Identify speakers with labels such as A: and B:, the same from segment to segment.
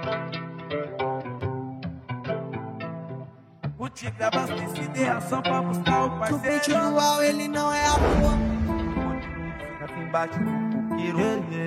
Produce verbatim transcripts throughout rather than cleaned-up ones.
A: O tigre abastecido e ação pra buscar o parceiro.
B: O beat dual, ele não é amor.
A: Fica embaixo do coqueiro.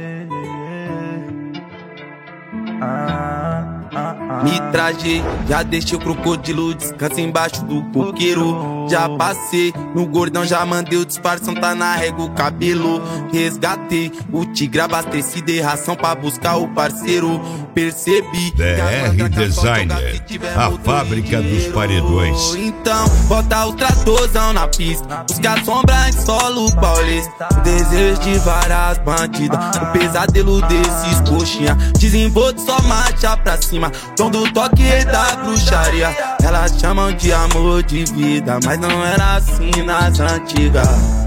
A: Ah, ah, ah.
C: Me trajei, já deixei o crocodilo, descansa embaixo do coqueiro. Já passei no gordão, já mandei o disfarção, tá na régua o cabelo. Resgatei o tigre abastecido e ração pra buscar o parceiro. Percebi
D: D R Designer, a fábrica dos paredões.
C: Então, bota o tratorzão na pista, busca a sombra em solo paulista. O desejo de várias bandidas, o pesadelo desses coxinha. Desenvolto só marcha pra cima, tom do toque e da bruxaria. Elas chamam de amor de vida, mas não era assim nas antigas.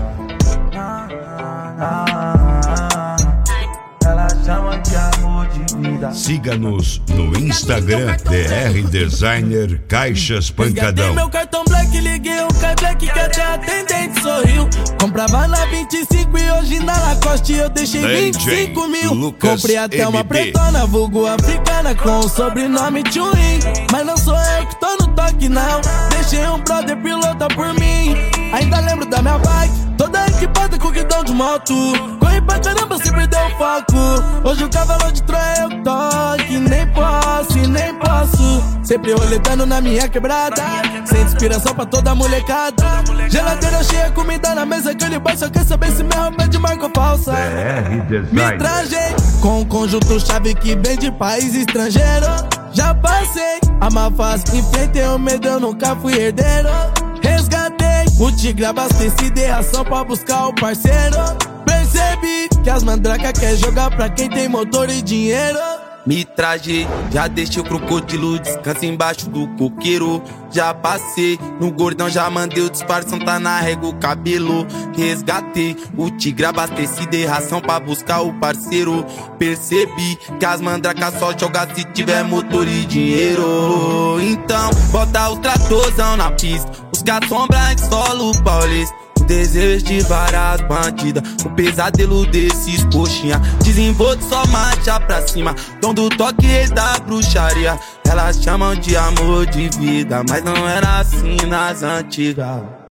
A: Elas chamam de amor de vida.
D: Siga-nos no Instagram, D R Designer Caixas Pancadão.
E: Resgatei meu cartão black, liguei um Kai Black que até a atendente sorriu. Comprava na vinte e cinco e hoje na Lacoste eu deixei vinte e cinco mil.
D: Lucas
E: Comprei até
D: M B.
E: uma pretona, vulgo africana, com o sobrenome Tchuin. Mas não sou eu que tô no toque não, deixei um brother pilota por mim. Ainda lembro da minha bike, toda equipada com guidão de moto. Corri pra caramba, se perdeu o foco. Hoje o cavalo de Troia eu toque. Nem posso, e nem posso. Sempre roletando na minha quebrada, sem inspiração pra toda a molecada. Geladeira cheia, comida na mesa, aquele boy só quer saber se minha roupa é de marca falsa.
D: D R
E: Me
D: Designer.
E: trajei com um conjunto chave que vem de país estrangeiro. Já passei a má fase, enfrentei o medo, eu nunca fui herdeiro. Resgatei o tigre abastecido e ração pra buscar o parceiro. Percebi que as mandraca quer jogar pra quem tem motor e dinheiro.
C: Me trajei, já deixei o crocodilo, descansa embaixo do coqueiro. Já passei no gordão, já mandei o disfarção, tá na régua o cabelo. Resgatei o tigre abastecido e ração pra buscar o parceiro. Percebi que as mandracas só jogam se tiver motor e dinheiro. Então, bota o tratorzão na pista, busca a sombra em solo paulista. O desejo de várias bandidas, o pesadelo desses coxinha. Desenvolto só marcha pra cima, tom do toque e da bruxaria. Elas chamam de amor de vida, mas não era assim nas antigas.